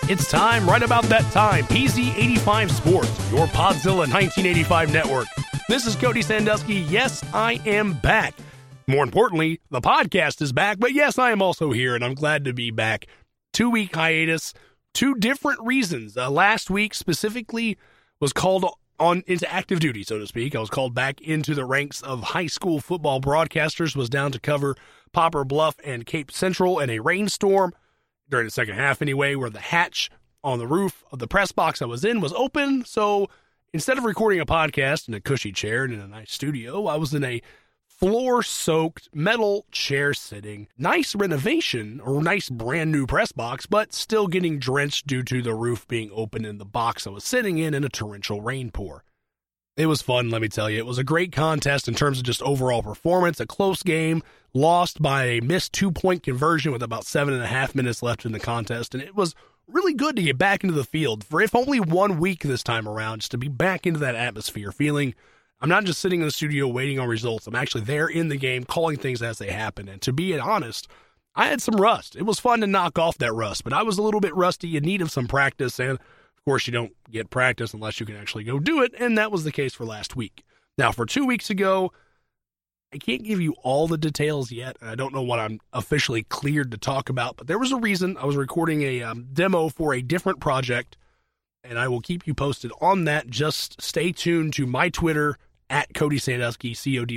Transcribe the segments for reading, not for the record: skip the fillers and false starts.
It's time, right about that time. PZ85 Sports, your Podzilla 1985 network. This is Cody Sandusky. Yes, I am back. More importantly, the podcast is back, but yes, I am also here, and I'm glad to be back. 2-week hiatus, two different reasons. Last week specifically was called on into active duty, so to speak. I was called back into the ranks of high school football broadcasters, was down to cover Poplar Bluff and Cape Central in a rainstorm during the second half anyway, where the hatch on the roof of the press box I was in was open. So instead of recording a podcast in a cushy chair and in a nice studio, I was in a floor-soaked metal chair sitting. Nice renovation, or nice brand new press box, but still getting drenched due to the roof being open in the box I was sitting in a torrential rain pour. It was fun, let me tell you. It was a great contest in terms of just overall performance, a close game, lost by a missed 2-point conversion with about 7.5 minutes left in the contest, and it was really good to get back into the field for if only 1 week this time around, just to be back into that atmosphere, feeling I'm not just sitting in the studio waiting on results. I'm actually there in the game, calling things as they happen. And to be honest, I had some rust. It was fun to knock off that rust, but I was a little bit rusty in need of some practice. And of course, you don't get practice unless you can actually go do it. And that was the case for last week. Now, for 2 weeks ago, I can't give you all the details yet. I don't know what I'm officially cleared to talk about, but there was a reason. I was recording a demo for a different project, and I will keep you posted on that. Just stay tuned to my Twitter, at Cody Sandusky,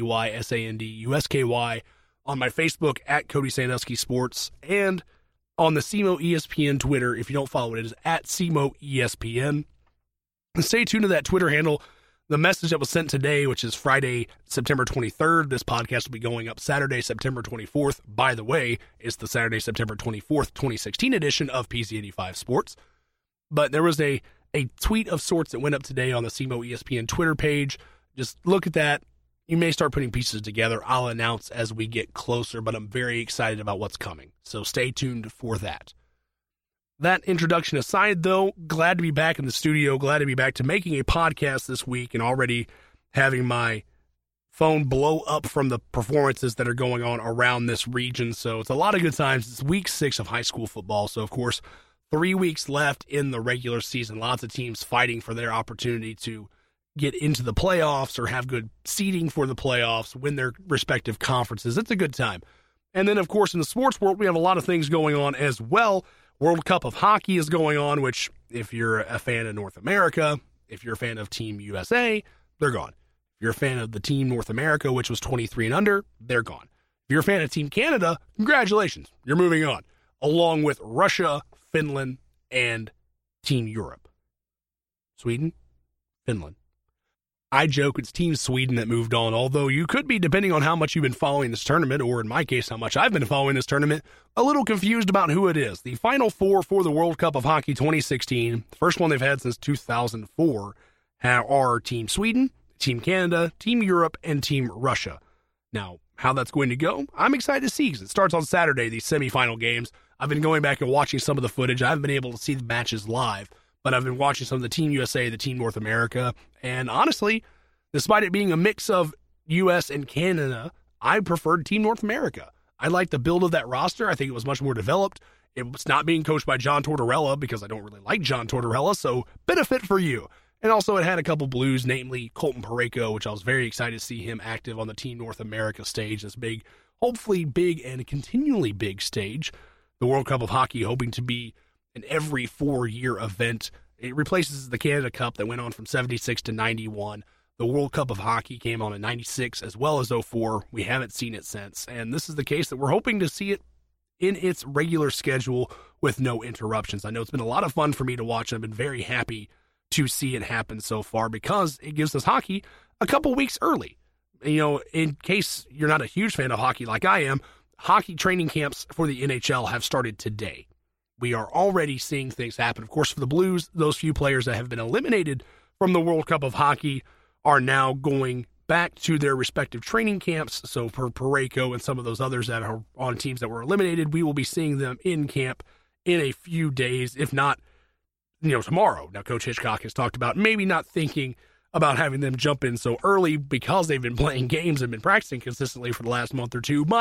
CodySandusky, on my Facebook, at Cody Sandusky Sports, and on the SEMO ESPN Twitter. If you don't follow it is at SEMO ESPN. And stay tuned to that Twitter handle. The message that was sent today, which is Friday, September 23rd, this podcast will be going up Saturday, September 24th. By the way, it's the Saturday, September 24th, 2016 edition of PZ85 Sports. But there was a tweet of sorts that went up today on the SEMO ESPN Twitter page. Just look at that. You may start putting pieces together. I'll announce as we get closer, but I'm very excited about what's coming. So stay tuned for that. That introduction aside, though, glad to be back in the studio. Glad to be back to making a podcast this week and already having my phone blow up from the performances that are going on around this region. So it's a lot of good times. It's week 6 of high school football. So, of course, 3 weeks left in the regular season. Lots of teams fighting for their opportunity to get into the playoffs or have good seeding for the playoffs, win their respective conferences. It's a good time. And then, of course, in the sports world, we have a lot of things going on as well. World Cup of Hockey is going on, which if you're a fan of North America, if you're a fan of Team USA, they're gone. If you're a fan of the Team North America, which was 23 and under, they're gone. If you're a fan of Team Canada, congratulations, you're moving on, along with Russia, Finland, and Team Europe. Sweden, Finland. I joke it's Team Sweden that moved on, although you could be, depending on how much you've been following this tournament, or in my case, how much I've been following this tournament, a little confused about who it is. The Final Four for the World Cup of Hockey 2016, the first one they've had since 2004, are Team Sweden, Team Canada, Team Europe, and Team Russia. Now, how that's going to go, I'm excited to see, because it starts on Saturday, these semifinal games. I've been going back and watching some of the footage. I haven't been able to see the matches live, but I've been watching some of the Team USA, the Team North America, and honestly, despite it being a mix of U.S. and Canada, I preferred Team North America. I liked the build of that roster. I think it was much more developed. It was not being coached by John Tortorella, because I don't really like John Tortorella, so benefit for you. And also it had a couple Blues, namely Colton Parayko, which I was very excited to see him active on the Team North America stage, this big, hopefully big and continually big stage. The World Cup of Hockey hoping to be an every 4-year event. It replaces the Canada Cup that went on from 76 to 91. The World Cup of Hockey came on in 96 as well as 04. We haven't seen it since. And this is the case that we're hoping to see it in its regular schedule with no interruptions. I know it's been a lot of fun for me to watch. I've been very happy to see it happen so far, because it gives us hockey a couple weeks early. You know, in case you're not a huge fan of hockey like I am, hockey training camps for the NHL have started today. We are already seeing things happen. Of course, for the Blues, those few players that have been eliminated from the World Cup of Hockey are now going back to their respective training camps. So for Parayko and some of those others that are on teams that were eliminated, we will be seeing them in camp in a few days, if not, tomorrow. Now, Coach Hitchcock has talked about maybe not thinking about having them jump in so early because they've been playing games and been practicing consistently for the last month or two, but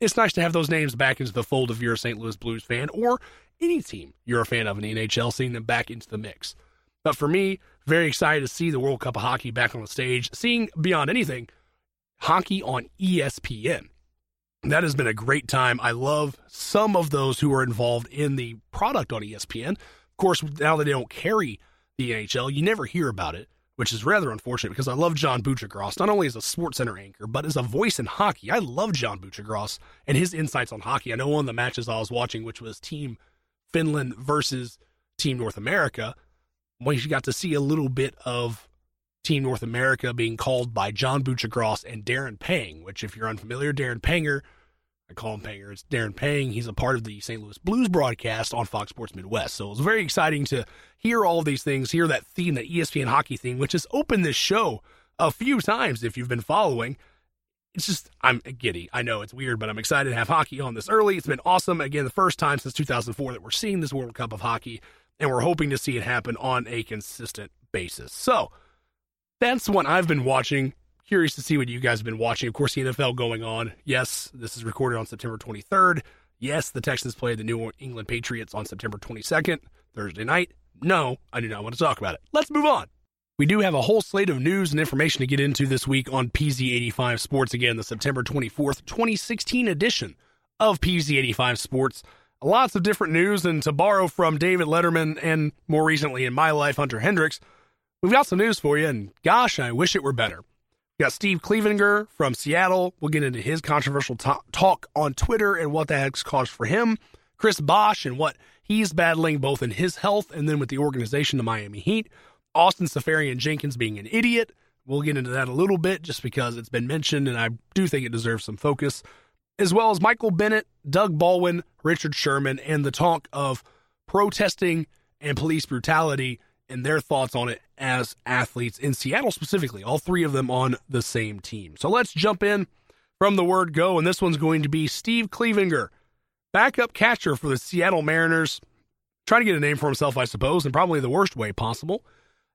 it's nice to have those names back into the fold if you're a St. Louis Blues fan or any team you're a fan of in the NHL, seeing them back into the mix. But for me, very excited to see the World Cup of Hockey back on the stage, seeing beyond anything, hockey on ESPN. That has been a great time. I love some of those who are involved in the product on ESPN. Of course, now that they don't carry the NHL, you never hear about it, which is rather unfortunate because I love John Buccigross, not only as a SportsCenter anchor, but as a voice in hockey. I love John Buccigross and his insights on hockey. I know one of the matches I was watching, which was Team Finland versus Team North America, we got to see a little bit of Team North America being called by John Buccigross and Darren Pang, which if you're unfamiliar, Darren Panger, I call him Panger, it's Darren Pang. He's a part of the St. Louis Blues broadcast on Fox Sports Midwest. So it was very exciting to hear all of these things, hear that theme, that ESPN hockey theme, which has opened this show a few times if you've been following. It's just, I'm giddy. I know it's weird, but I'm excited to have hockey on this early. It's been awesome. Again, the first time since 2004 that we're seeing this World Cup of Hockey, and we're hoping to see it happen on a consistent basis. So that's what I've been watching. Curious to see what you guys have been watching. Of course, the NFL going on. Yes, this is recorded on September 23rd. Yes, the Texans play the New England Patriots on September 22nd, Thursday night. No, I do not want to talk about it. Let's move on. We do have a whole slate of news and information to get into this week on PZ85 Sports. Again, the September 24th, 2016 edition of PZ85 Sports. Lots of different news, and to borrow from David Letterman and more recently in my life, Hunter Hendricks, we've got some news for you, and gosh, I wish it were better. We got Steve Clevenger from Seattle. We'll get into his controversial talk on Twitter and what that has caused for him. Chris Bosh and what he's battling both in his health and then with the organization, the Miami Heat. Austin Seferian-Jenkins being an idiot. We'll get into that a little bit just because it's been mentioned, and I do think it deserves some focus. As well as Michael Bennett, Doug Baldwin, Richard Sherman, and the talk of protesting and police brutality and their thoughts on it as athletes in Seattle specifically, all three of them on the same team. So let's jump in from the word go, and this one's going to be Steve Clevenger, backup catcher for the Seattle Mariners, trying to get a name for himself, I suppose, in probably the worst way possible.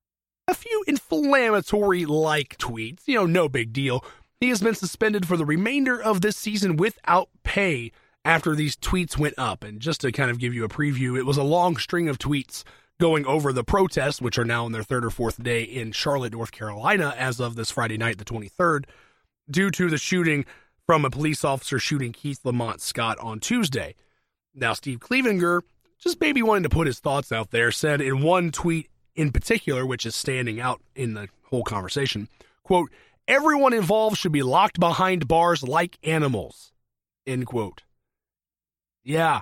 A few inflammatory-like tweets, no big deal. He has been suspended for the remainder of this season without pay after these tweets went up. And just to kind of give you a preview, it was a long string of tweets going over the protests, which are now on their third or fourth day in Charlotte, North Carolina, as of this Friday night, the 23rd, due to the shooting from a police officer shooting Keith Lamont Scott on Tuesday. Now, Steve Clevenger, just maybe wanting to put his thoughts out there, said in one tweet in particular, which is standing out in the whole conversation, quote, "Everyone involved should be locked behind bars like animals," end quote. Yeah,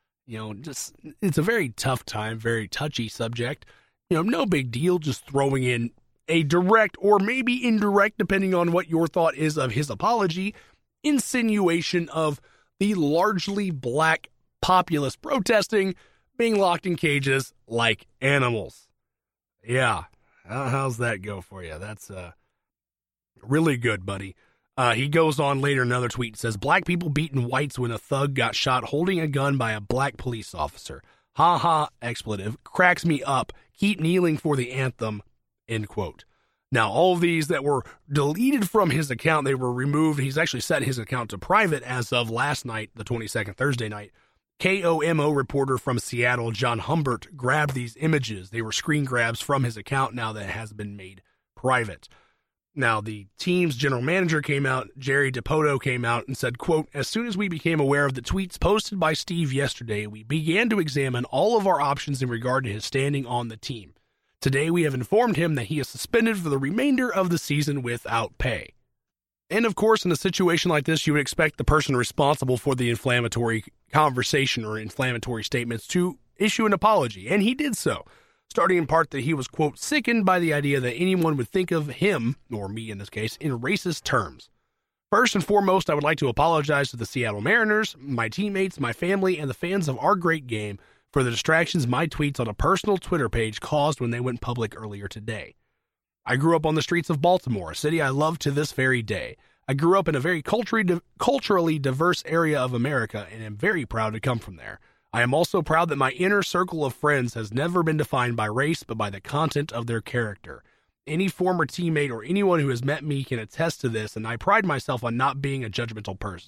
it's a very tough time, very touchy subject. No big deal, just throwing in a direct or maybe indirect, depending on what your thought is of his apology, insinuation of the largely black populace protesting being locked in cages like animals. Yeah, how's that go for you? That's really good, buddy. He goes on later in another tweet, says, "Black people beaten whites when a thug got shot holding a gun by a black police officer. Ha ha, expletive. Cracks me up. Keep kneeling for the anthem," end quote. Now, all of these that were deleted from his account, they were removed. He's actually set his account to private as of last night, the 22nd, Thursday night. KOMO reporter from Seattle, John Humbert, grabbed these images. They were screen grabs from his account now that has been made private. Now, the team's general manager came out, Jerry DiPoto came out and said, quote, "As soon as we became aware of the tweets posted by Steve yesterday, we began to examine all of our options in regard to his standing on the team. Today, we have informed him that he is suspended for the remainder of the season without pay." And of course, in a situation like this, you would expect the person responsible for the inflammatory conversation or inflammatory statements to issue an apology, and he did so, starting in part that he was, quote, "sickened by the idea that anyone would think of him," or me in this case, "in racist terms. First and foremost, I would like to apologize to the Seattle Mariners, my teammates, my family, and the fans of our great game for the distractions my tweets on a personal Twitter page caused when they went public earlier today. I grew up on the streets of Baltimore, a city I love to this very day. I grew up in a very culturally diverse area of America and am very proud to come from there. I am also proud that my inner circle of friends has never been defined by race, but by the content of their character. Any former teammate or anyone who has met me can attest to this, and I pride myself on not being a judgmental person.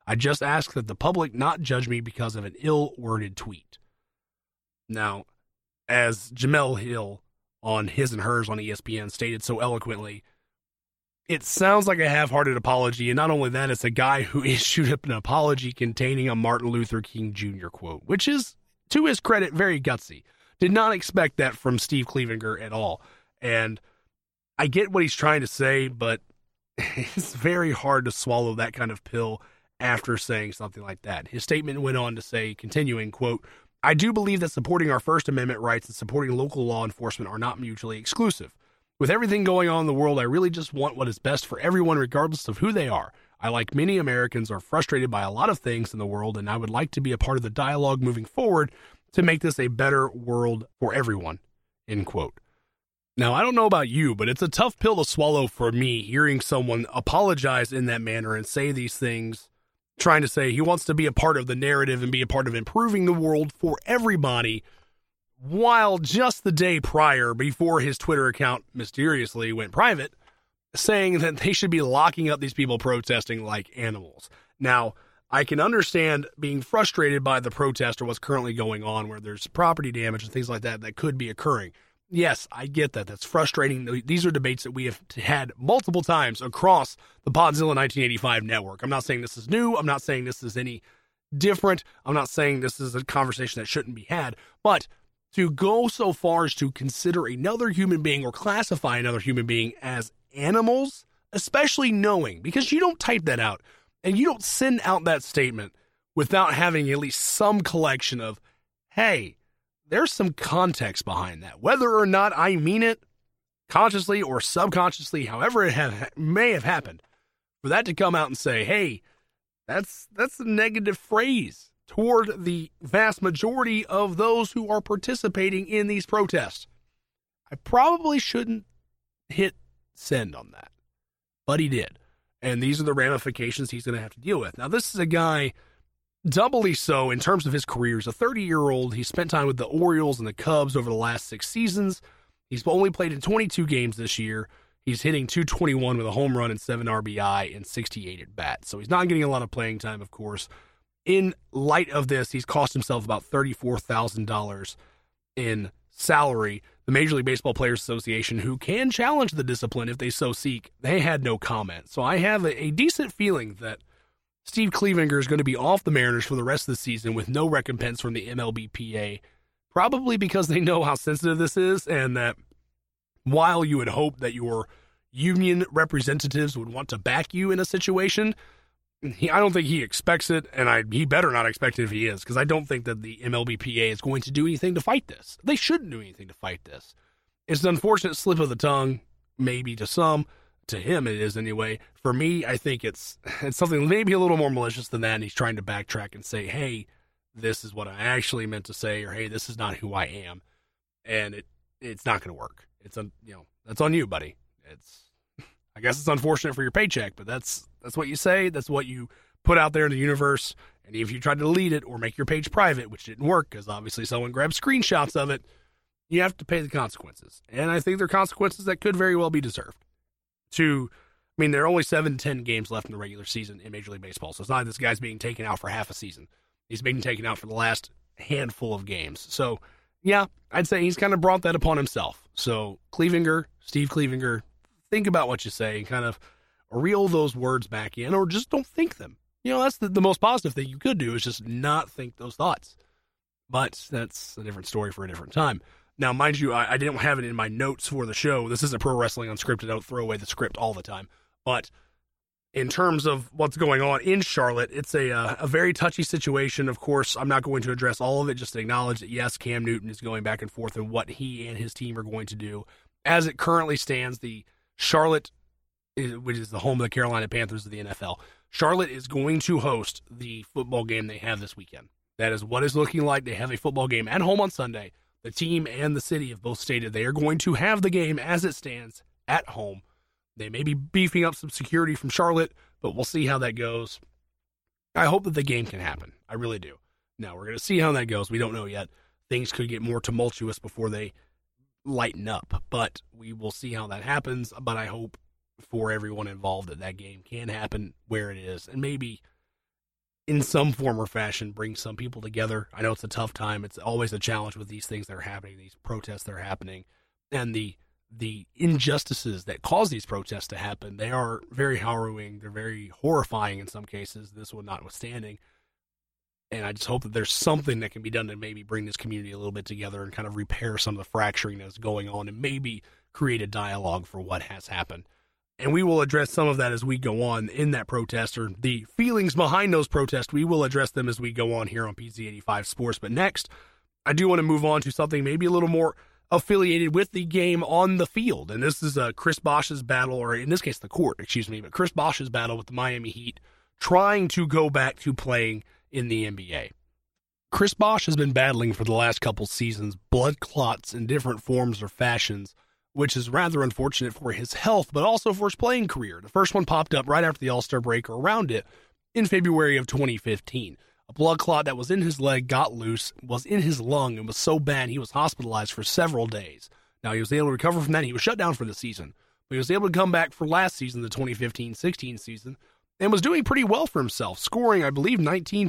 I just ask that the public not judge me because of an ill-worded tweet. Now, as Jemele Hill on His and Hers on ESPN stated so eloquently, it sounds like a half-hearted apology, and not only that, it's a guy who issued up an apology containing a Martin Luther King Jr. quote, which is, to his credit, very gutsy. Did not expect that from Steve Clevenger at all. And I get what he's trying to say, but it's very hard to swallow that kind of pill after saying something like that. His statement went on to say, continuing, quote, I do believe that supporting our First Amendment rights and supporting local law enforcement are not mutually exclusive. With everything going on in the world, I really just want what is best for everyone regardless of who they are. I, like many Americans, are frustrated by a lot of things in the world, and I would like to be a part of the dialogue moving forward to make this a better world for everyone, end quote. Now, I don't know about you, but it's a tough pill to swallow for me hearing someone apologize in that manner and say these things, trying to say he wants to be a part of the narrative and be a part of improving the world for everybody, while just the day prior, before his Twitter account mysteriously went private, saying that they should be locking up these people protesting like animals. Now, I can understand being frustrated by the protest or what's currently going on, where there's property damage and things like that that could be occurring. Yes, I get that. That's frustrating. These are debates that we have had multiple times across the Podzilla 1985 network. I'm not saying this is new. I'm not saying this is any different. I'm not saying this is a conversation that shouldn't be had. But to go so far as to consider another human being or classify another human being as animals, especially knowing, because you don't type that out and you don't send out that statement without having at least some collection of, hey, there's some context behind that. Whether or not I mean it consciously or subconsciously, however it may have happened, for that to come out and say, hey, that's a negative phrase toward the vast majority of those who are participating in these protests. I probably shouldn't hit send on that, but he did. And these are the ramifications he's going to have to deal with. Now, this is a guy doubly so in terms of his career. He's a 30-year-old. He spent time with the Orioles and the Cubs over the last 6 seasons. He's only played in 22 games this year. He's hitting .221 with a home run and 7 RBI and 68 at bat. So he's not getting a lot of playing time, of course. In light of this, he's cost himself about $34,000 in salary. The Major League Baseball Players Association, who can challenge the discipline if they so seek, they had no comment. So I have a decent feeling that Steve Clevenger is going to be off the Mariners for the rest of the season with no recompense from the MLBPA, probably because they know how sensitive this is, and that while you would hope that your union representatives would want to back you in a situation, I don't think he expects it, and he better not expect it if he is, because I don't think that the MLBPA is going to do anything to fight this. They shouldn't do anything to fight this. It's an unfortunate slip of the tongue, maybe to some. To him it is anyway. For me, I think it's something maybe a little more malicious than that, and he's trying to backtrack and say, hey, this is what I actually meant to say, or hey, this is not who I am. And it's not going to work. That's on you, buddy. I guess it's unfortunate for your paycheck, but that's what you say. That's what you put out there in the universe. And if you try to delete it or make your page private, which didn't work because obviously someone grabbed screenshots of it, you have to pay the consequences. And I think they're consequences that could very well be deserved. There are only 7-10 games left in the regular season in Major League Baseball, so it's not like this guy's being taken out for half a season. He's being taken out for the last handful of games. So, yeah, I'd say he's kind of brought that upon himself. So, Steve Clevenger, think about what you say and kind of reel those words back in, or just don't think them. That's the most positive thing you could do, is just not think those thoughts. But that's a different story for a different time. Now, mind you, I didn't have it in my notes for the show. This isn't Pro Wrestling Unscripted. I don't throw away the script all the time. But in terms of what's going on in Charlotte, it's a very touchy situation. Of course, I'm not going to address all of it, just to acknowledge that, yes, Cam Newton is going back and forth in what he and his team are going to do. As it currently stands, the Charlotte, which is the home of the Carolina Panthers of the NFL, Charlotte is going to host the football game they have this weekend. That is what it's looking like. They have a football game at home on Sunday. The team and the city have both stated they are going to have the game as it stands at home. They may be beefing up some security from Charlotte, but we'll see how that goes. I hope that the game can happen. I really do. Now, we're going to see how that goes. We don't know yet. Things could get more tumultuous before they lighten up, but we will see how that happens. But I hope for everyone involved that game can happen where it is, and maybe in some form or fashion, bring some people together. I know it's a tough time. It's always a challenge with these things that are happening, these protests that are happening, and the injustices that cause these protests to happen. They are very harrowing. They're very horrifying in some cases, this one notwithstanding. And I just hope that there's something that can be done to maybe bring this community a little bit together and kind of repair some of the fracturing that's going on and maybe create a dialogue for what has happened. And we will address some of that as we go on in that protest, or the feelings behind those protests. We will address them as we go on here on PZ85 Sports. But next, I do want to move on to something maybe a little more affiliated with the game on the field. And this is Chris Bosh's battle, or in this case, the court, but Chris Bosh's battle with the Miami Heat, trying to go back to playing in the NBA. Chris Bosh has been battling for the last couple seasons blood clots in different forms or fashions, which is rather unfortunate for his health, but also for his playing career. The first one popped up right after the All-Star break, or around it, in February of 2015. A blood clot that was in his leg got loose, was in his lung, and was so bad he was hospitalized for several days. Now, he was able to recover from that. He was shut down for the season, but he was able to come back for last season, the 2015-16 season, and was doing pretty well for himself, scoring, I believe, 19.1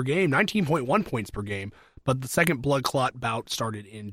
points per game. But the second blood clot bout started in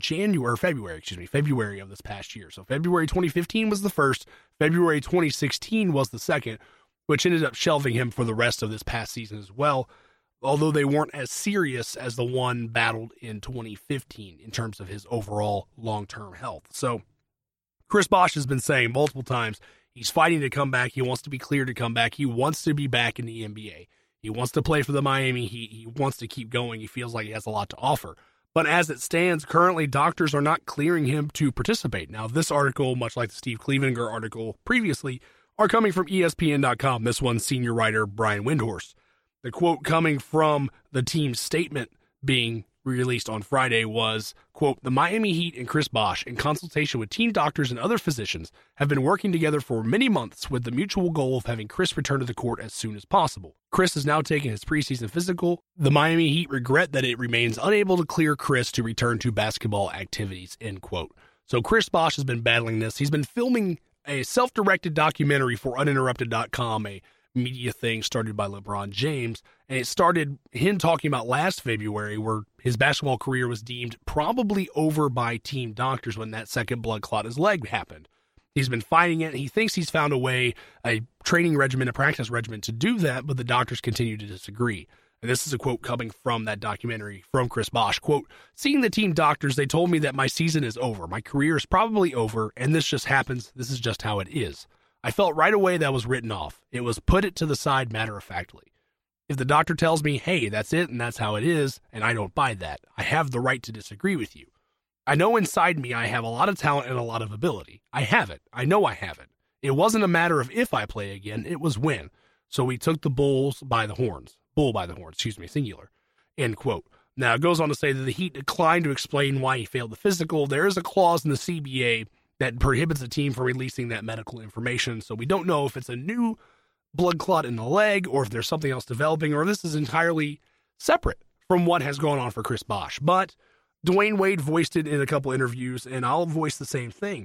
February of this past year. So February 2015 was the first, February 2016 was the second, which ended up shelving him for the rest of this past season as well, although they weren't as serious as the one battled in 2015 in terms of his overall long-term health. So Chris Bosh has been saying multiple times he's fighting to come back. He wants to be cleared to come back. He wants to be back in the NBA. He wants to play for the Miami Heat. He wants to keep going. He feels like he has a lot to offer. But as it stands, currently, doctors are not clearing him to participate. Now, this article, much like the Steve Clevenger article previously, are coming from ESPN.com. This one's senior writer Brian Windhorst. The quote coming from the team's statement being released on Friday was, quote, "The Miami Heat and Chris Bosh, in consultation with team doctors and other physicians, have been working together for many months with the mutual goal of having Chris return to the court as soon as possible. Chris has now taken his preseason physical. The Miami Heat regret that it remains unable to clear Chris to return to basketball activities," end quote. So Chris Bosh has been battling this. He's been filming a self-directed documentary for Uninterrupted.com, a media thing started by LeBron James, and it started him talking about last February, where his basketball career was deemed probably over by team doctors when that second blood clot in his leg happened. He's been fighting it. He thinks he's found a way, a training regimen, a practice regimen to do that, but the doctors continue to disagree. And this is a quote coming from that documentary from Chris Bosh. Quote, "Seeing the team doctors, they told me that my season is over. My career is probably over, and this just happens. This is just how it is. I felt right away that was written off. It was put it to the side matter-of-factly. If the doctor tells me, hey, that's it and that's how it is, and I don't buy that, I have the right to disagree with you. I know inside me I have a lot of talent and a lot of ability. I have it. I know I have it. It wasn't a matter of if I play again, it was when. So we took the bull by the horns, singular," end quote. Now, it goes on to say that the Heat declined to explain why he failed the physical. There is a clause in the CBA that prohibits the team from releasing that medical information, so we don't know if it's a new blood clot in the leg or if there's something else developing, or this is entirely separate from what has gone on for Chris Bosh. But Dwayne Wade voiced it in a couple interviews, and I'll voice the same thing.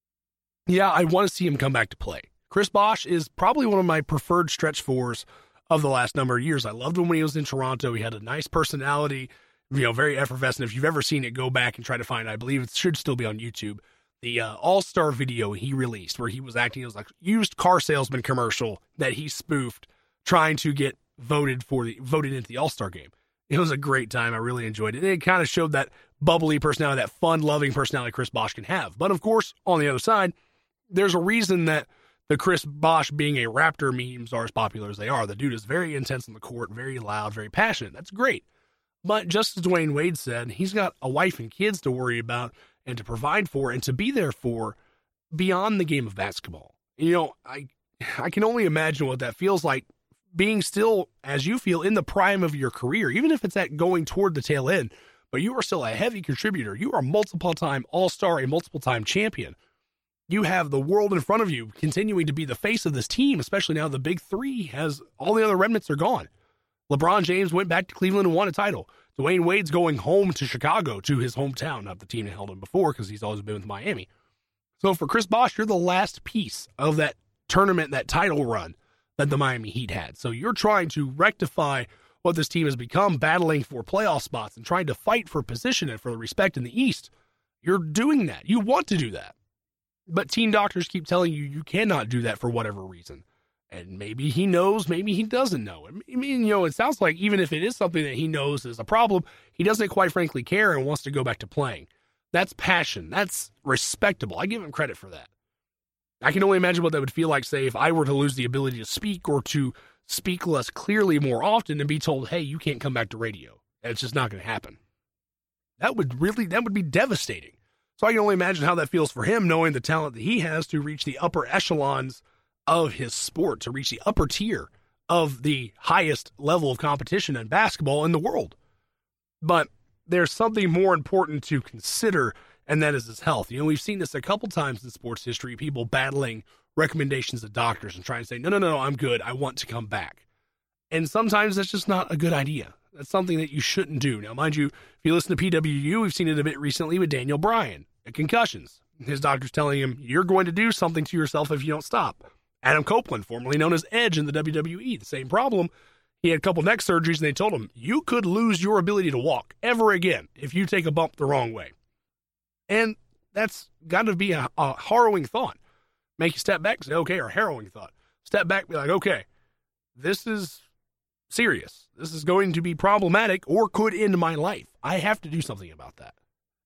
Yeah, I want to see him come back to play. Chris Bosh is probably one of my preferred stretch fours of the last number of years. I loved him when he was in Toronto. He had a nice personality, very effervescent. If you've ever seen it, go back and try to find it. I believe it should still be on YouTube. The All-Star video he released where he was acting as like used car salesman commercial that he spoofed, trying to get voted into the All-Star game. It was a great time. I really enjoyed it. It kind of showed that bubbly personality, that fun-loving personality Chris Bosh can have. But of course, on the other side, there's a reason that the Chris Bosh being a Raptor memes are as popular as they are. The dude is very intense on the court, very loud, very passionate. That's great. But just as Dwayne Wade said, he's got a wife and kids to worry about and to provide for and to be there for beyond the game of basketball. I can only imagine what that feels like, being still, as you feel, in the prime of your career, even if it's at going toward the tail end, but you are still a heavy contributor. You are a multiple-time All-Star, a multiple-time champion. You have the world in front of you, continuing to be the face of this team, especially now the big three has all the other remnants are gone. LeBron James went back to Cleveland and won a title. Dwayne Wade's going home to Chicago, to his hometown, not the team that held him before, because he's always been with Miami. So for Chris Bosh, you're the last piece of that tournament, that title run that the Miami Heat had. So you're trying to rectify what this team has become, battling for playoff spots and trying to fight for position and for the respect in the East. You're doing that. You want to do that. But team doctors keep telling you you cannot do that for whatever reason. And maybe he knows, maybe he doesn't know. I mean, it sounds like even if it is something that he knows is a problem, he doesn't quite frankly care and wants to go back to playing. That's passion. That's respectable. I give him credit for that. I can only imagine what that would feel like, say, if I were to lose the ability to speak or to speak less clearly more often and be told, hey, you can't come back to radio. And it's just not going to happen. That would be devastating. So I can only imagine how that feels for him, knowing the talent that he has to reach the upper echelons of his sport, to reach the upper tier of the highest level of competition in basketball in the world. But there's something more important to consider, and that is his health. We've seen this a couple times in sports history, people battling recommendations of doctors and trying to say, no, I'm good. I want to come back. And sometimes that's just not a good idea. That's something that you shouldn't do. Now, mind you, if you listen to PWU, we've seen it a bit recently with Daniel Bryan at concussions. His doctor's telling him, you're going to do something to yourself if you don't stop. Adam Copeland, formerly known as Edge in the WWE, the same problem. He had a couple neck surgeries, and they told him, you could lose your ability to walk ever again if you take a bump the wrong way. And that's got to be a harrowing thought. Make you step back and say, okay, or harrowing thought. Step back, be like, okay, this is serious. This is going to be problematic or could end my life. I have to do something about that.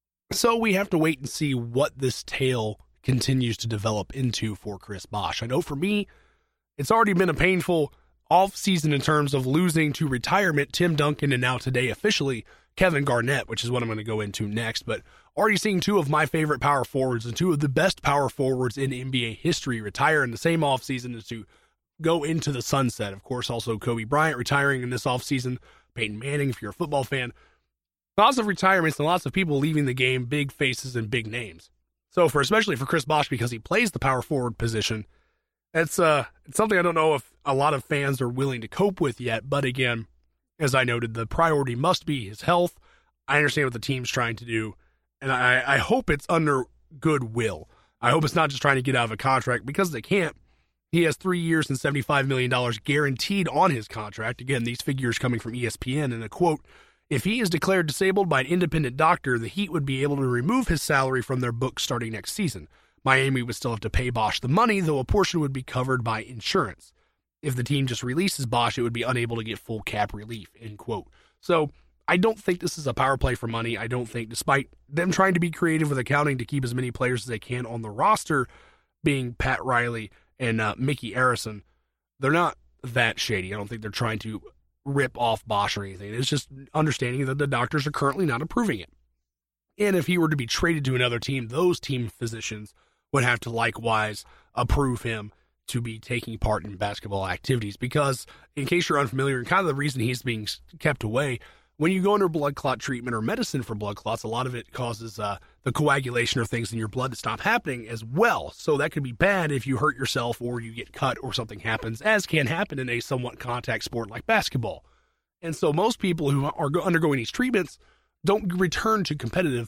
So we have to wait and see what this tale continues to develop into for Chris Bosh. I know for me, it's already been a painful off-season in terms of losing to retirement Tim Duncan and now today officially Kevin Garnett, which is what I'm going to go into next. But already seeing two of my favorite power forwards and two of the best power forwards in NBA history retire in the same offseason as to go into the sunset. Of course, also Kobe Bryant retiring in this offseason, Peyton Manning, if you're a football fan. Lots of retirements and lots of people leaving the game, big faces and big names. So especially for Chris Bosh, because he plays the power forward position, it's something I don't know if a lot of fans are willing to cope with yet. But again, as I noted, the priority must be his health. I understand what the team's trying to do, and I hope it's under goodwill. I hope it's not just trying to get out of a contract, because they can't. He has 3 years and $75 million guaranteed on his contract. Again, these figures coming from ESPN, and a quote, if he is declared disabled by an independent doctor, the Heat would be able to remove his salary from their books starting next season. Miami would still have to pay Bosh the money, though a portion would be covered by insurance. If the team just releases Bosh, it would be unable to get full cap relief, end quote. So I don't think this is a power play for money. I don't think, despite them trying to be creative with accounting to keep as many players as they can on the roster, being Pat Riley and Mickey Arison, they're not that shady. I don't think they're trying to rip off Bosh or anything. It's just understanding that the doctors are currently not approving it. And if he were to be traded to another team, those team physicians would have to likewise approve him to be taking part in basketball activities. Because, in case you're unfamiliar, and kind of the reason he's being kept away, when you go under blood clot treatment or medicine for blood clots, a lot of it causes the coagulation or things in your blood to stop happening as well. So that could be bad if you hurt yourself or you get cut or something happens, as can happen in a somewhat contact sport like basketball. And so most people who are undergoing these treatments don't return to competitive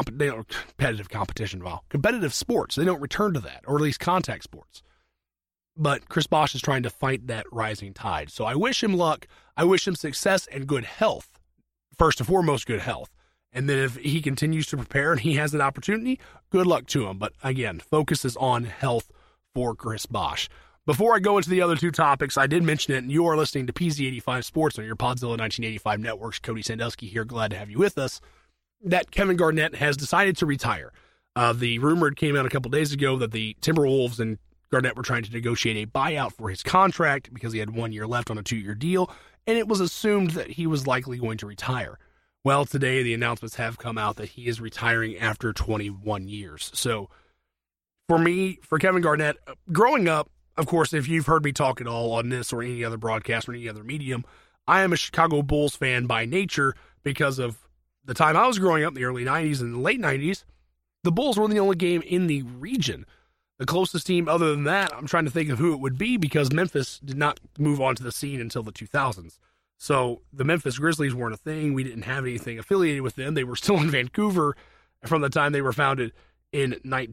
competition. Well, competitive sports. They don't return to that, or at least contact sports. But Chris Bosh is trying to fight that rising tide. So I wish him luck. I wish him success and good health. First and foremost, good health. And then if he continues to prepare and he has an opportunity, good luck to him. But again, focus is on health for Chris Bosh. Before I go into the other two topics, I did mention it, and you are listening to PZ85 Sports on your Podzilla 1985 networks. Cody Sandusky here, glad to have you with us. That Kevin Garnett has decided to retire. The rumor came out a couple days ago that the Timberwolves and Garnett were trying to negotiate a buyout for his contract because he had 1 year left on a 2-year deal, and it was assumed that he was likely going to retire. Well, today the announcements have come out that he is retiring after 21 years. So for me, for Kevin Garnett, growing up, of course, if you've heard me talk at all on this or any other broadcast or any other medium, I am a Chicago Bulls fan by nature because of the time I was growing up in the early 90s and the late 90s. The Bulls were the only game in the region. The closest team other than that, I'm trying to think of who it would be, because Memphis did not move onto the scene until the 2000s. So the Memphis Grizzlies weren't a thing. We didn't have anything affiliated with them. They were still in Vancouver from the time they were founded in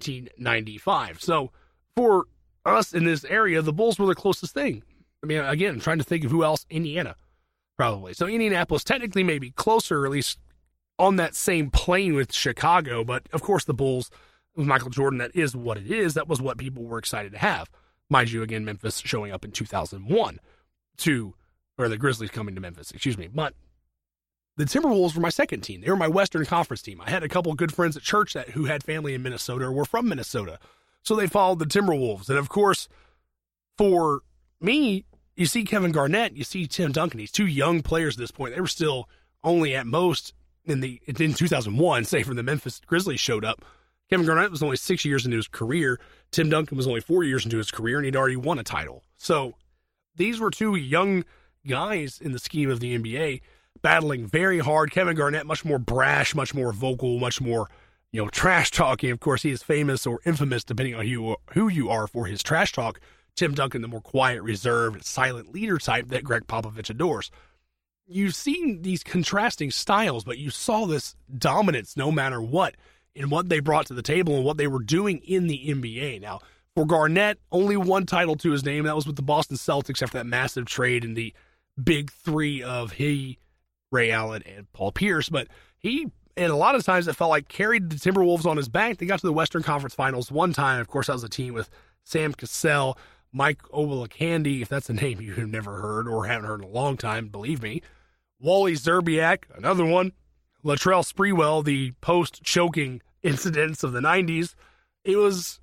1995. So for us in this area, the Bulls were the closest thing. I mean, again, I'm trying to think of who else. Indiana. probably. So Indianapolis technically may be closer, or at least on that same plane with Chicago, but of course the Bulls with Michael Jordan, that is what it is. That was what people were excited to have. Mind you, again, Memphis showing up in 2001 or the Grizzlies coming to Memphis, But the Timberwolves were my second team. They were my Western Conference team. I had a couple of good friends at church who had family in Minnesota or were from Minnesota. So they followed the Timberwolves. And of course, for me, you see Kevin Garnett, you see Tim Duncan. These two young players at this point. They were still only at most in 2001, say, when the Memphis Grizzlies showed up. Kevin Garnett was only 6 years into his career. Tim Duncan was only 4 years into his career, and he'd already won a title. So these were two young guys in the scheme of the NBA battling very hard. Kevin Garnett, much more brash, much more vocal, much more, trash talking. Of course, he is famous or infamous, depending on who you are, for his trash talk. Tim Duncan, the more quiet, reserved, silent leader type that Greg Popovich adores. You've seen these contrasting styles, but you saw this dominance no matter what in what they brought to the table and what they were doing in the NBA. Now, for Garnett, only one title to his name. That was with the Boston Celtics after that massive trade in the big three of Ray Allen, and Paul Pierce. But he, and a lot of times it felt like, carried the Timberwolves on his back. They got to the Western Conference Finals one time. Of course, that was a team with Sam Cassell, Mike Olowokandi, if that's a name you've never heard or haven't heard in a long time, believe me. Wally Szczerbiak, another one. Latrell Sprewell, the post-choking incidents of the 90s. It was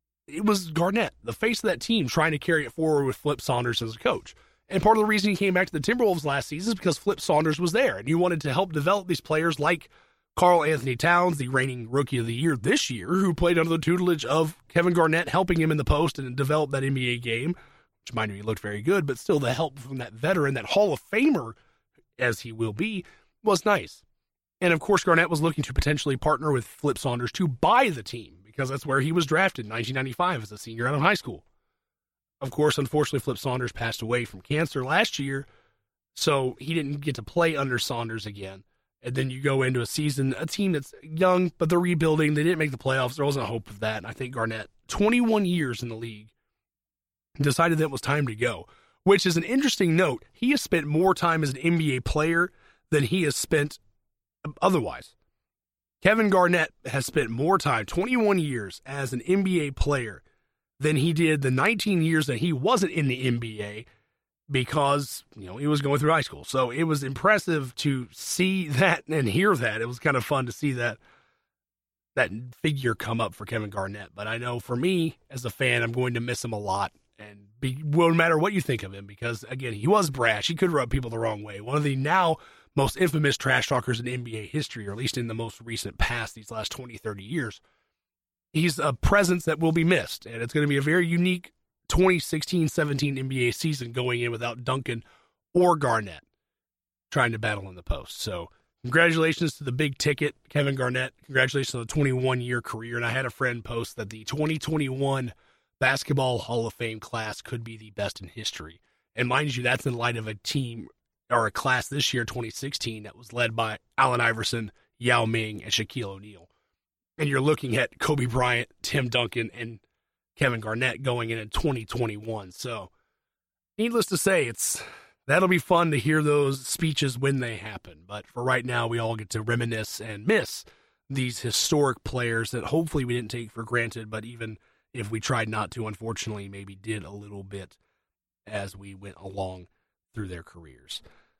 Garnett, the face of that team, trying to carry it forward with Flip Saunders as a coach. And part of the reason he came back to the Timberwolves last season is because Flip Saunders was there, and you wanted to help develop these players like Karl Anthony Towns, the reigning Rookie of the Year this year, who played under the tutelage of Kevin Garnett, helping him in the post and develop that NBA game, which, mind you, he looked very good, but still the help from that veteran, that Hall of Famer, as he will be, was nice. And, of course, Garnett was looking to potentially partner with Flip Saunders to buy the team, because that's where he was drafted in 1995 as a senior out of high school. Of course, unfortunately, Flip Saunders passed away from cancer last year, so he didn't get to play under Saunders again. And then you go into a team that's young, but they're rebuilding. They didn't make the playoffs. There wasn't a hope of that. And I think Garnett, 21 years in the league, decided that it was time to go, which is an interesting note. He has spent more time as an NBA player than he has spent otherwise. Kevin Garnett has spent more time, 21 years, as an NBA player than he did the 19 years that he wasn't in the NBA, because, he was going through high school. So it was impressive to see that and hear that. It was kind of fun to see that figure come up for Kevin Garnett. But I know for me, as a fan, I'm going to miss him a lot, and no matter what you think of him, because, again, he was brash. He could rub people the wrong way. One of the now most infamous trash talkers in NBA history, or at least in the most recent past, these last 20, 30 years. He's a presence that will be missed, and it's going to be a very unique 2016-17 NBA season going in without Duncan or Garnett trying to battle in the post. So congratulations to the big ticket, Kevin Garnett. Congratulations on the 21-year career. And I had a friend post that the 2021 Basketball Hall of Fame class could be the best in history. And mind you, that's in light of a team or a class this year, 2016, that was led by Allen Iverson, Yao Ming, and Shaquille O'Neal. And you're looking at Kobe Bryant, Tim Duncan, and Kevin Garnett going in 2021. So, needless to say, that'll be fun to hear those speeches when they happen. But for right now, we all get to reminisce and miss these historic players that hopefully we didn't take for granted, but even if we tried not to, unfortunately, maybe did a little bit as we went along through their careers.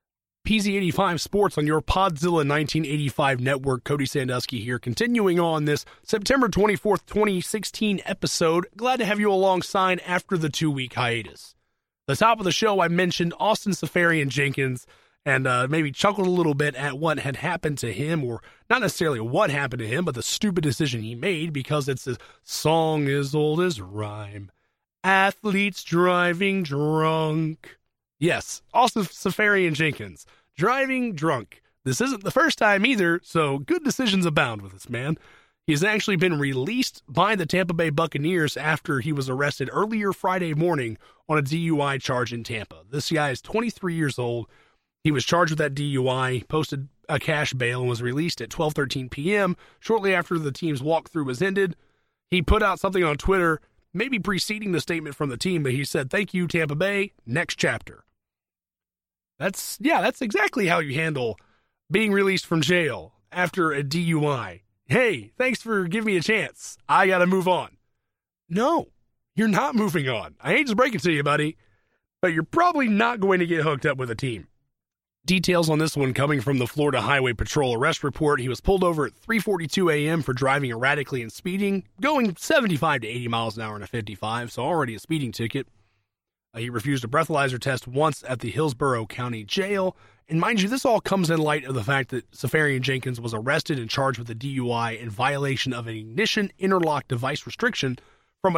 PZ85 Sports on your Podzilla 1985 network. Cody Sandusky here, continuing on this September 24th, 2016 episode. Glad to have you alongside after the 2-week hiatus. The top of the show, I mentioned Austin Seferian-Jenkins and maybe chuckled a little bit at what had happened to him, or not necessarily what happened to him, but the stupid decision he made, because it's a song as old as rhyme. Athletes driving drunk. Yes, Austin Seferian-Jenkins, driving drunk. This isn't the first time either, so good decisions abound with this man. He's actually been released by the Tampa Bay Buccaneers after he was arrested earlier Friday morning on a DUI charge in Tampa. This guy is 23 years old. He was charged with that DUI, posted a cash bail, and was released at 12:13 p.m. shortly after the team's walkthrough was ended. He put out something on Twitter, maybe preceding the statement from the team, but he said, "Thank you, Tampa Bay. Next chapter." That's exactly how you handle being released from jail after a DUI. Hey, thanks for giving me a chance. I got to move on. No, you're not moving on. I hate to break it to you, buddy, but you're probably not going to get hooked up with a team. Details on this one coming from the Florida Highway Patrol arrest report. He was pulled over at 3:42 a.m. for driving erratically and speeding, going 75 to 80 miles an hour in a 55, so already a speeding ticket. He refused a breathalyzer test once at the Hillsborough County Jail. And mind you, this all comes in light of the fact that Safarian Jenkins was arrested and charged with a DUI in violation of an ignition interlock device restriction from a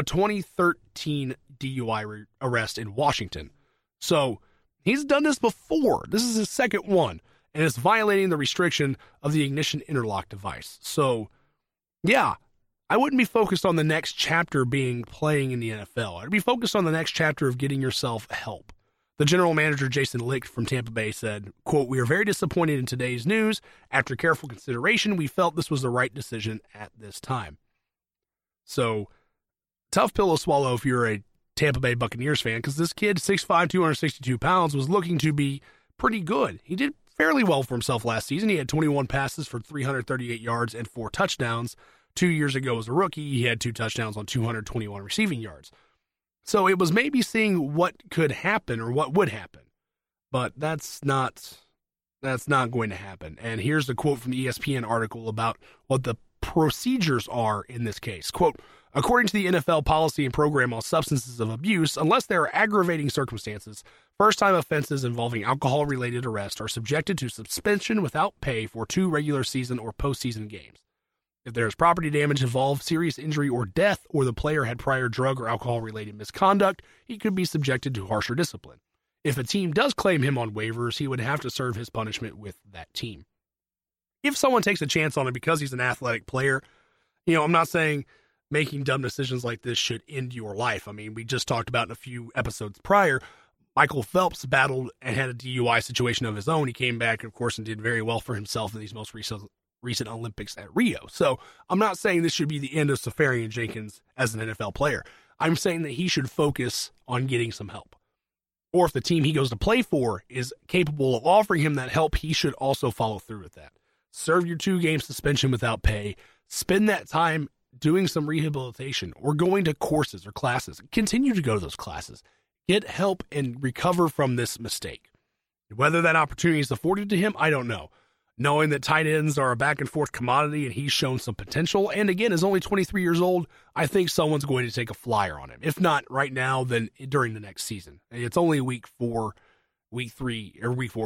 2013 DUI arrest in Washington. So he's done this before. This is his second one, and it's violating the restriction of the ignition interlock device. So, yeah, I wouldn't be focused on the next chapter being playing in the NFL. I'd be focused on the next chapter of getting yourself help. The general manager, Jason Licht from Tampa Bay, said, quote, "We are very disappointed in today's news. After careful consideration, we felt this was the right decision at this time." So, tough pill to swallow if you're a Tampa Bay Buccaneers fan, because this kid, 6'5", 262 pounds, was looking to be pretty good. He did fairly well for himself last season. He had 21 passes for 338 yards and 4 touchdowns. 2 years ago as a rookie, he had 2 touchdowns on 221 receiving yards. So it was maybe seeing what could happen or what would happen. But that's not going to happen. And here's the quote from the ESPN article about what the procedures are in this case. Quote, "According to the NFL policy and program on substances of abuse, unless there are aggravating circumstances, first-time offenses involving alcohol-related arrest are subjected to suspension without pay for 2 regular season or postseason games. If there is property damage involved, serious injury or death, or the player had prior drug or alcohol-related misconduct, he could be subjected to harsher discipline. If a team does claim him on waivers, he would have to serve his punishment with that team." If someone takes a chance on him because he's an athletic player, I'm not saying making dumb decisions like this should end your life. I mean, we just talked about in a few episodes prior, Michael Phelps battled and had a DUI situation of his own. He came back, of course, and did very well for himself in these most recent Olympics at Rio. So I'm not saying this should be the end of Safarian Jenkins as an NFL player. I'm saying that he should focus on getting some help. Or if the team he goes to play for is capable of offering him that help, he should also follow through with that. Serve your 2-game suspension without pay. Spend that time doing some rehabilitation or going to courses or classes. Continue to go to those classes. Get help and recover from this mistake. Whether that opportunity is afforded to him, I don't know. Knowing that tight ends are a back-and-forth commodity and he's shown some potential, and again, is only 23 years old, I think someone's going to take a flyer on him. If not right now, then during the next season. It's only week 4 in the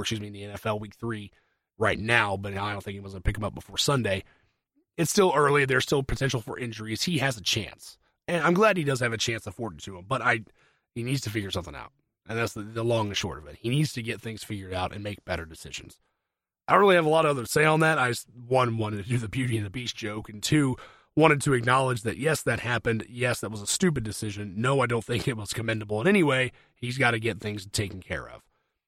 NFL, week 3 right now, but I don't think he was going to pick him up before Sunday. It's still early. There's still potential for injuries. He has a chance, and I'm glad he does have a chance afforded to him, but he needs to figure something out, and that's the long and short of it. He needs to get things figured out and make better decisions. I don't really have a lot of other to say on that. I just, wanted to do the Beauty and the Beast joke, and 2, wanted to acknowledge that, yes, that happened. Yes, that was a stupid decision. No, I don't think it was commendable in any way. He's got to get things taken care of.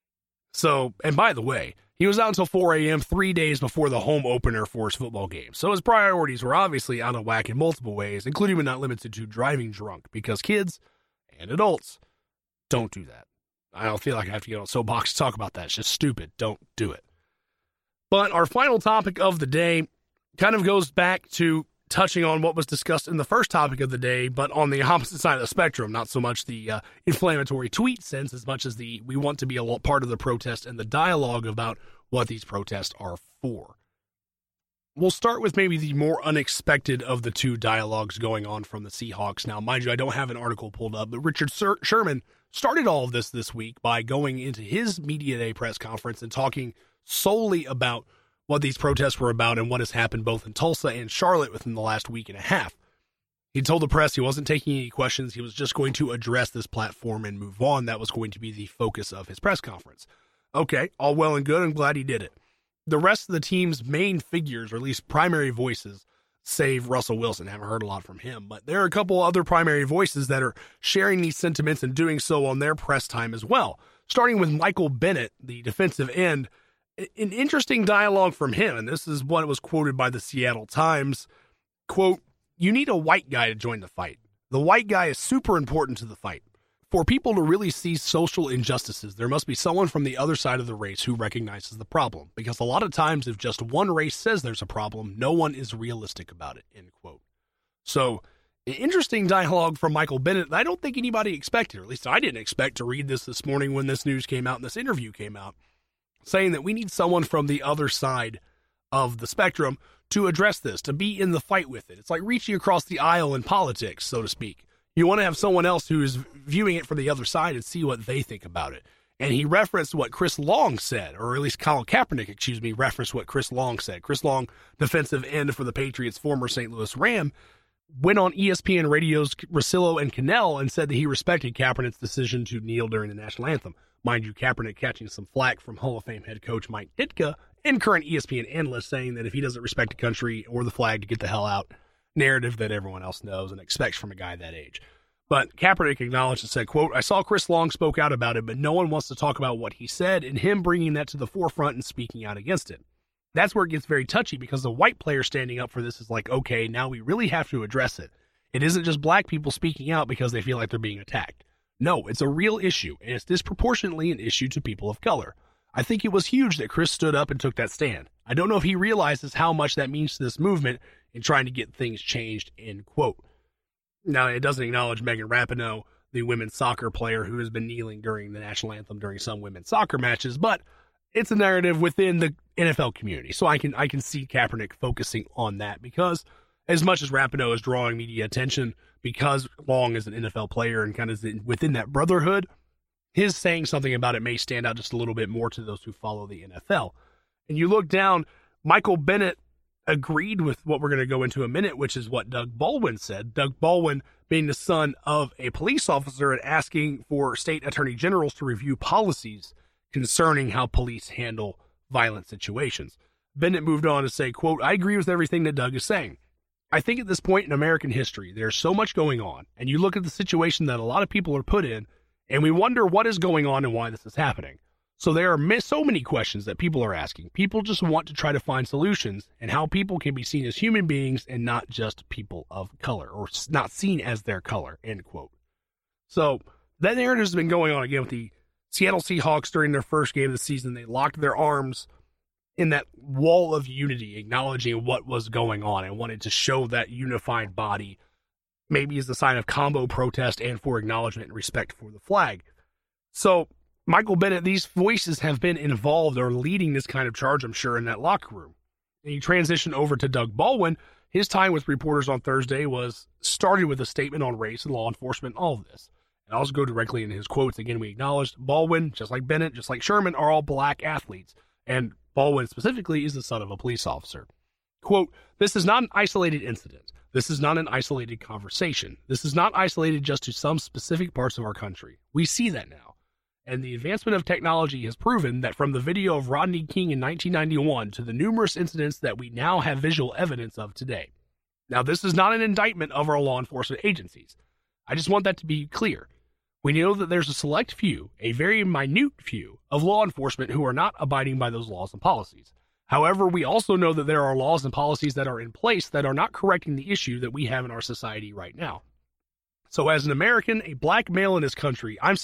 So, and by the way, he was out until 4 a.m. 3 days before the home opener for his football game. So his priorities were obviously out of whack in multiple ways, including but not limited to driving drunk, because kids and adults don't do that. I don't feel like I have to get on a soapbox to talk about that. It's just stupid. Don't do it. But our final topic of the day kind of goes back to touching on what was discussed in the first topic of the day, but on the opposite side of the spectrum, not so much the inflammatory tweet sense as much as we want to be a part of the protest and the dialogue about what these protests are for. We'll start with maybe the more unexpected of the 2 dialogues going on from the Seahawks. Now, mind you, I don't have an article pulled up, but Richard Sherman started all of this week by going into his media day press conference and talking solely about what these protests were about and what has happened both in Tulsa and Charlotte within the last week and a half. He told the press he wasn't taking any questions. He was just going to address this platform and move on. That was going to be the focus of his press conference. Okay, all well and good. I'm glad he did it. The rest of the team's main figures, or at least primary voices, save Russell Wilson. Haven't heard a lot from him, but there are a couple other primary voices that are sharing these sentiments and doing so on their press time as well. Starting with Michael Bennett, the defensive end. An interesting dialogue from him, and this is what was quoted by the Seattle Times. Quote, "You need a white guy to join the fight. The white guy is super important to the fight. For people to really see social injustices, there must be someone from the other side of the race who recognizes the problem. Because a lot of times, if just one race says there's a problem, no one is realistic about it, end quote. So, interesting dialogue from Michael Bennett that I don't think anybody expected, or at least I didn't expect to read this morning when this news came out and this interview came out, saying that we need someone from the other side of the spectrum to address this, to be in the fight with it. It's like reaching across the aisle in politics, so to speak. You want to have someone else who is viewing it from the other side and see what they think about it. And he referenced what Chris Long said, or at least Colin Kaepernick, referenced what Chris Long said. Chris Long, defensive end for the Patriots, former St. Louis Ram, went on ESPN Radio's Russillo and Cannell and said that he respected Kaepernick's decision to kneel during the national anthem. Mind you, Kaepernick catching some flack from Hall of Fame head coach Mike Ditka and current ESPN analyst saying that if he doesn't respect the country or the flag, to get the hell out, narrative that everyone else knows and expects from a guy that age. But Kaepernick acknowledged and said, quote, "I saw Chris Long spoke out about it, but no one wants to talk about what he said and him bringing that to the forefront and speaking out against it. That's where it gets very touchy because the white player standing up for this is like, okay, now we really have to address it. It isn't just black people speaking out because they feel like they're being attacked. No, it's a real issue, and it's disproportionately an issue to people of color. I think it was huge that Chris stood up and took that stand. I don't know if he realizes how much that means to this movement in trying to get things changed," end quote. Now, it doesn't acknowledge Megan Rapinoe, the women's soccer player who has been kneeling during the national anthem during some women's soccer matches, but it's a narrative within the NFL community. So I can see Kaepernick focusing on that because as much as Rapinoe is drawing media attention because Long is an NFL player and kind of within that brotherhood, his saying something about it may stand out just a little bit more to those who follow the NFL. And you look down, Michael Bennett agreed with what we're going to go into in a minute, which is what Doug Baldwin said. Doug Baldwin being the son of a police officer and asking for state attorney generals to review policies concerning how police handle violent situations. Bennett moved on to say, quote, "I agree with everything that Doug is saying. I think at this point in American history, there's so much going on, and you look at the situation that a lot of people are put in, and we wonder what is going on and why this is happening. So there are so many questions that people are asking. People just want to try to find solutions and how people can be seen as human beings and not just people of color or not seen as their color," end quote. So that narrative has been going on again with the Seattle Seahawks during their first game of the season. They locked their arms in that wall of unity, acknowledging what was going on and wanted to show that unified body, maybe as a sign of combo protest and for acknowledgement and respect for the flag. So Michael Bennett, these voices have been involved or leading this kind of charge, I'm sure, in that locker room. And you transition over to Doug Baldwin. His time with reporters on Thursday started with a statement on race and law enforcement, all of this. And I'll also go directly into his quotes. Again, we acknowledged Baldwin, just like Bennett, just like Sherman, are all black athletes. And Baldwin specifically is the son of a police officer. Quote, "This is not an isolated incident. This is not an isolated conversation. This is not isolated just to some specific parts of our country. We see that now. And the advancement of technology has proven that from the video of Rodney King in 1991 to the numerous incidents that we now have visual evidence of today. Now, this is not an indictment of our law enforcement agencies. I just want that to be clear. We know that there's a select few, a very minute few, of law enforcement who are not abiding by those laws and policies. However, we also know that there are laws and policies that are in place that are not correcting the issue that we have in our society right now. So as an American, a black male in this country, I'm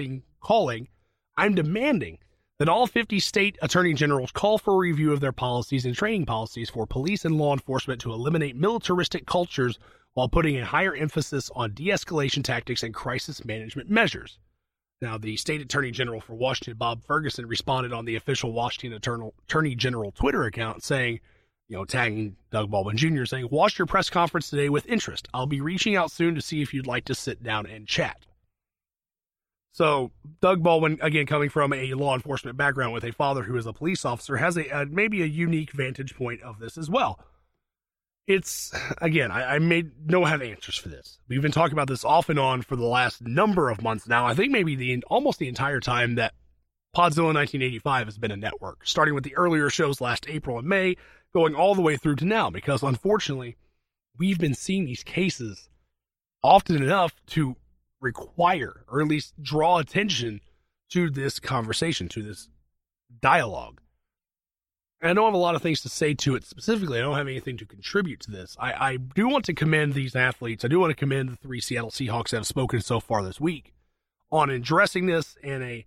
demanding that all 50 state attorney generals call for a review of their policies and training policies for police and law enforcement to eliminate militaristic cultures while putting a higher emphasis on de-escalation tactics and crisis management measures." Now, the state attorney general for Washington, Bob Ferguson, responded on the official Washington attorney general Twitter account saying, tagging Doug Baldwin Jr., saying, "Watch your press conference today with interest. I'll be reaching out soon to see if you'd like to sit down and chat." So Doug Baldwin, again, coming from a law enforcement background with a father who is a police officer, has maybe a unique vantage point of this as well. It's, again, I don't have answers for this. We've been talking about this off and on for the last number of months now. I think maybe almost the entire time that Podzilla 1985 has been a network, starting with the earlier shows last April and May, going all the way through to now, because unfortunately, we've been seeing these cases often enough to require, or at least draw attention to this conversation, to this dialogue. And I don't have a lot of things to say to it specifically. I don't have anything to contribute to this. I do want to commend these athletes. I do want to commend the 3 Seattle Seahawks that have spoken so far this week on addressing this in a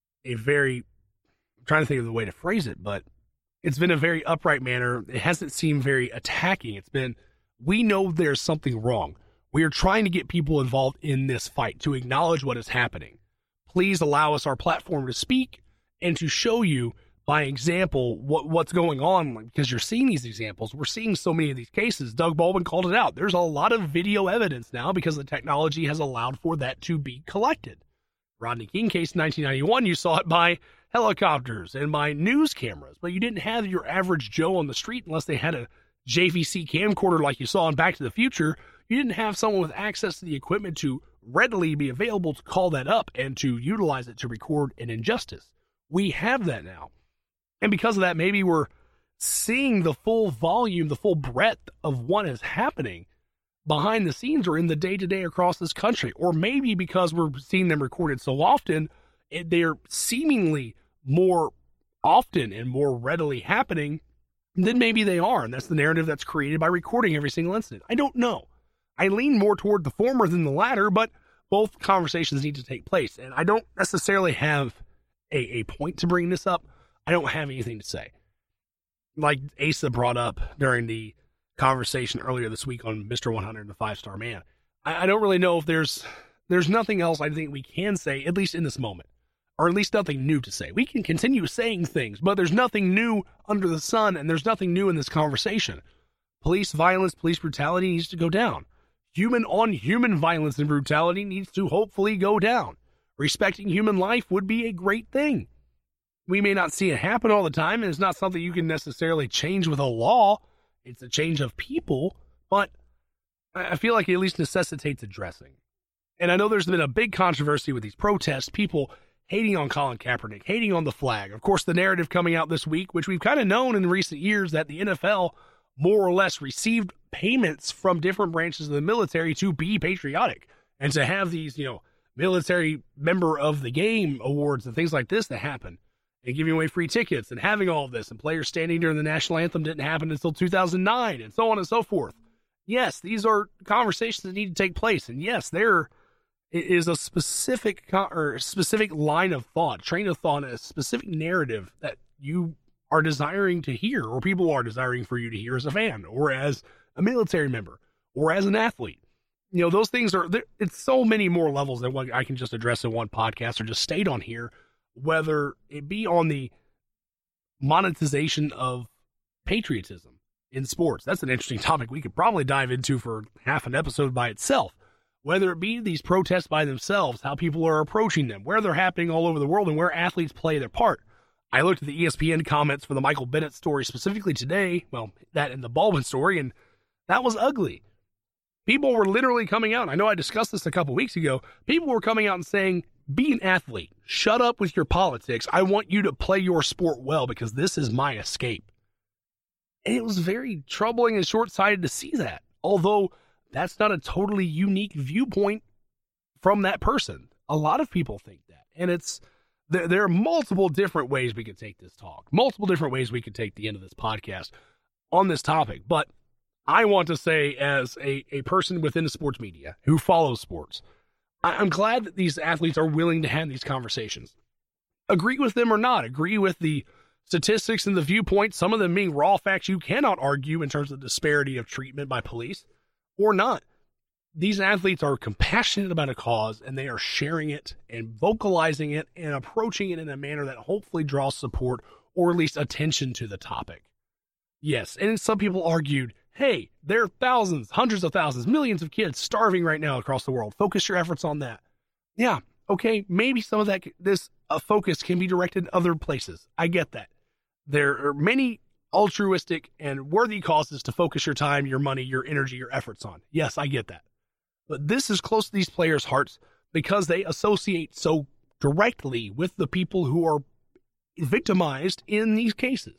very, I'm trying to think of the way to phrase it, but it's been a very upright manner. It hasn't seemed very attacking. It's been, we know there's something wrong. We are trying to get people involved in this fight to acknowledge what is happening. Please allow us our platform to speak and to show you by example what's going on, because you're seeing these examples. We're seeing so many of these cases. Doug Baldwin called it out. There's a lot of video evidence now because the technology has allowed for that to be collected. Rodney King case in 1991, you saw it by helicopters and by news cameras, but you didn't have your average Joe on the street unless they had a JVC camcorder like you saw in Back to the Future. You didn't have someone with access to the equipment to readily be available to call that up and to utilize it to record an injustice. We have that now. And because of that, maybe we're seeing the full volume, the full breadth of what is happening behind the scenes or in the day-to-day across this country. Or maybe because we're seeing them recorded so often, they're seemingly more often and more readily happening than maybe they are. And that's the narrative that's created by recording every single incident. I don't know. I lean more toward the former than the latter, but both conversations need to take place. And I don't necessarily have a point to bring this up. I don't have anything to say. Like Asa brought up during the conversation earlier this week on Mr. 100 and the 5-Star Man, I don't really know if there's nothing else I think we can say, at least in this moment, or at least nothing new to say. We can continue saying things, but there's nothing new under the sun, and there's nothing new in this conversation. Police violence, police brutality needs to go down. Human-on-human violence and brutality needs to hopefully go down. Respecting human life would be a great thing. We may not see it happen all the time, and it's not something you can necessarily change with a law. It's a change of people, but I feel like it at least necessitates addressing. And I know there's been a big controversy with these protests, people hating on Colin Kaepernick, hating on the flag. Of course, the narrative coming out this week, which we've kind of known in recent years, that the NFL more or less received payments from different branches of the military to be patriotic and to have these, military member of the game awards and things like this that happen. And giving away free tickets and having all of this, and players standing during the national anthem didn't happen until 2009, and so on and so forth. Yes, these are conversations that need to take place, and yes, there is a specific line of thought, train of thought, a specific narrative that you are desiring to hear, or people are desiring for you to hear as a fan, or as a military member, or as an athlete. Those things are, it's so many more levels than what I can just address in one podcast or just state on here. Whether it be on the monetization of patriotism in sports. That's an interesting topic we could probably dive into for half an episode by itself. Whether it be these protests by themselves, how people are approaching them, where they're happening all over the world, and where athletes play their part. I looked at the ESPN comments for the Michael Bennett story specifically today, well, that and the Baldwin story, and that was ugly. People were literally coming out. I know I discussed this a couple weeks ago. People were coming out and saying, be an athlete. Shut up with your politics. I want you to play your sport well because this is my escape. And it was very troubling and short-sighted to see that. Although that's not a totally unique viewpoint from that person. A lot of people think that. And there are multiple different ways we could take this talk. Multiple different ways we could take the end of this podcast on this topic. But I want to say, as a person within the sports media who follows sports, I'm glad that these athletes are willing to have these conversations. Agree with them or not, agree with the statistics and the viewpoints, some of them being raw facts you cannot argue in terms of disparity of treatment by police, or not. These athletes are compassionate about a cause, and they are sharing it and vocalizing it and approaching it in a manner that hopefully draws support or at least attention to the topic. Yes, and some people argued, hey, there are thousands, hundreds of thousands, millions of kids starving right now across the world. Focus your efforts on that. Yeah, okay, maybe some of that, this focus can be directed in other places. I get that. There are many altruistic and worthy causes to focus your time, your money, your energy, your efforts on. Yes, I get that. But this is close to these players' hearts because they associate so directly with the people who are victimized in these cases.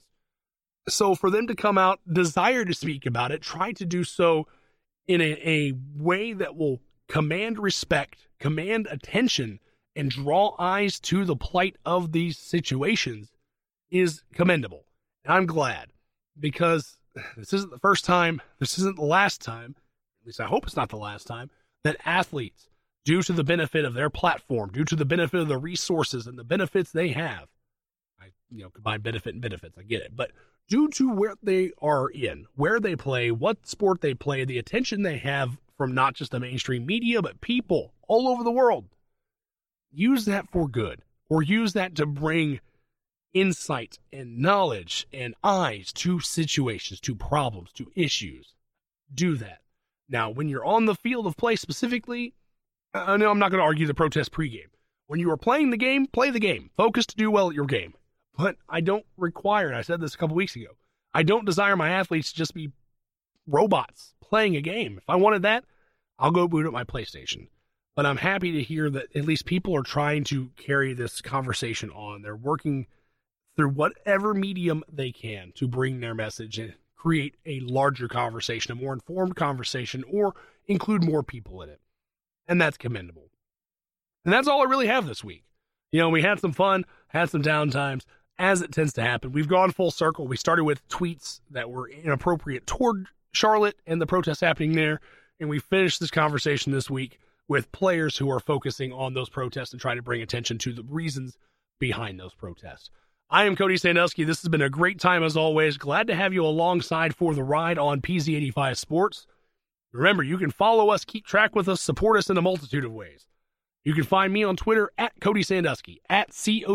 So for them to come out, desire to speak about it, try to do so in a way that will command respect, command attention, and draw eyes to the plight of these situations is commendable. And I'm glad, because this isn't the first time, this isn't the last time, at least I hope it's not the last time, that athletes due to the benefit of their platform, due to the benefit of the resources and the benefits they have. Combine benefit and benefits, I get it. But due to where they are in, where they play, what sport they play, the attention they have from not just the mainstream media, but people all over the world, use that for good, or use that to bring insight and knowledge and eyes to situations, to problems, to issues. Do that. Now, when you're on the field of play specifically, I know I'm not going to argue the protest pregame. When you are playing the game, play the game. Focus to do well at your game. But I don't require, and I said this a couple weeks ago, I don't desire my athletes to just be robots playing a game. If I wanted that, I'll go boot up my PlayStation. But I'm happy to hear that at least people are trying to carry this conversation on. They're working through whatever medium they can to bring their message and create a larger conversation, a more informed conversation, or include more people in it. And that's commendable. And that's all I really have this week. We had some fun, had some downtimes, as it tends to happen. We've gone full circle. We started with tweets that were inappropriate toward Charlotte and the protests happening there. And we finished this conversation this week with players who are focusing on those protests and trying to bring attention to the reasons behind those protests. I am Cody Sandusky. This has been a great time as always. Glad to have you alongside for the ride on PZ85 Sports. Remember, you can follow us, keep track with us, support us in a multitude of ways. You can find me on Twitter at Cody Sandusky, at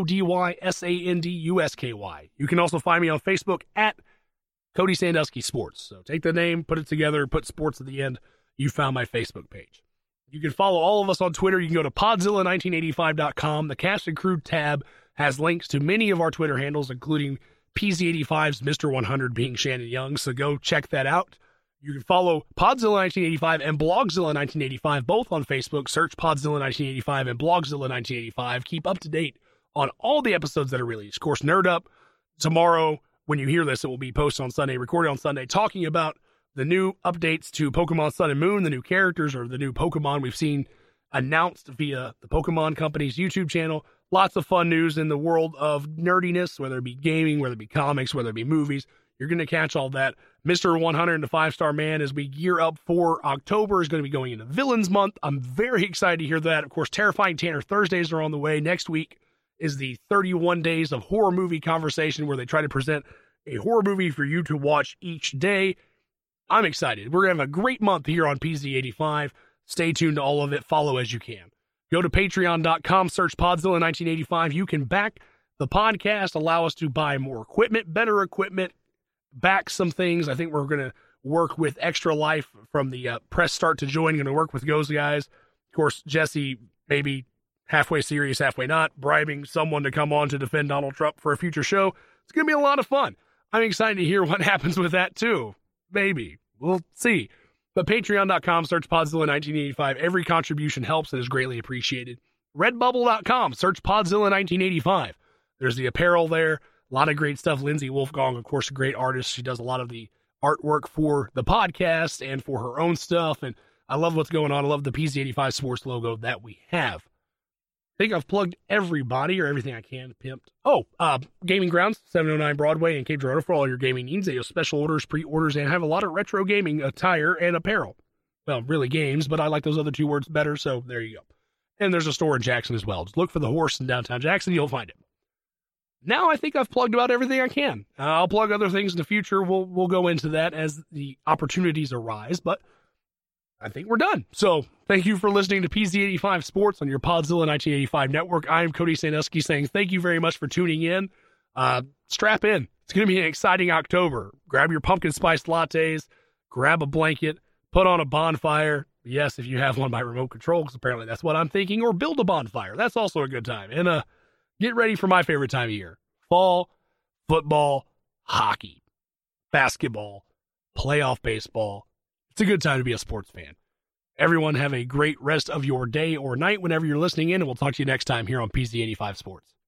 CODYSANDUSKY. You can also find me on Facebook at Cody Sandusky Sports. So take the name, put it together, put sports at the end. You found my Facebook page. You can follow all of us on Twitter. You can go to Podzilla1985.com. The Cast and Crew tab has links to many of our Twitter handles, including PZ85's Mr. 100 being Shannon Young. So go check that out. You can follow Podzilla1985 and Blogzilla1985, both on Facebook. Search Podzilla1985 and Blogzilla1985. Keep up to date on all the episodes that are released. Of course, Nerd Up, tomorrow, when you hear this, it will be posted on Sunday, recorded on Sunday, talking about the new updates to Pokemon Sun and Moon, the new characters or the new Pokemon we've seen announced via the Pokemon Company's YouTube channel. Lots of fun news in the world of nerdiness, whether it be gaming, whether it be comics, whether it be movies. You're going to catch all that. Mr. 100 and the 5-Star Man, as we gear up for October, is going to be going into Villains Month. I'm very excited to hear that. Of course, Terrifying Tanner Thursdays are on the way. Next week is the 31 Days of Horror Movie Conversation, where they try to present a horror movie for you to watch each day. I'm excited. We're going to have a great month here on PZ85. Stay tuned to all of it. Follow as you can. Go to patreon.com, search Podzilla1985. You can back the podcast, allow us to buy more equipment, better equipment, back some things. I think we're going to work with Extra Life from the press start to join. Going to work with those guys. Of course, Jesse, maybe halfway serious, halfway not, bribing someone to come on to defend Donald Trump for a future show. It's going to be a lot of fun. I'm excited to hear what happens with that too. Maybe. We'll see. But patreon.com, search Podzilla1985. Every contribution helps and is greatly appreciated. Redbubble.com, search Podzilla1985. There's the apparel there. A lot of great stuff. Lindsay Wolfgang, of course, a great artist. She does a lot of the artwork for the podcast and for her own stuff. And I love what's going on. I love the PZ85 Sports logo that we have. I think I've plugged everybody or everything I can. Pimped. Gaming Grounds, 709 Broadway in Cape Girardeau for all your gaming needs. They have special orders, pre-orders, and have a lot of retro gaming attire and apparel. Well, really games, but I like those other two words better, so there you go. And there's a store in Jackson as well. Just look for the Horse in downtown Jackson. You'll find it. Now I think I've plugged about everything I can. I'll plug other things in the future. We'll go into that as the opportunities arise, but I think we're done. So thank you for listening to PZ85 Sports on your Podzilla 1985 network. I am Cody Sandusky saying thank you very much for tuning in. Strap in. It's going to be an exciting October. Grab your pumpkin spice lattes, grab a blanket, put on a bonfire. Yes, if you have one by remote control, because apparently that's what I'm thinking, or build a bonfire. That's also a good time. And get ready for my favorite time of year. Fall, football, hockey, basketball, playoff baseball. It's a good time to be a sports fan. Everyone have a great rest of your day or night whenever you're listening in, and we'll talk to you next time here on PZ85 Sports.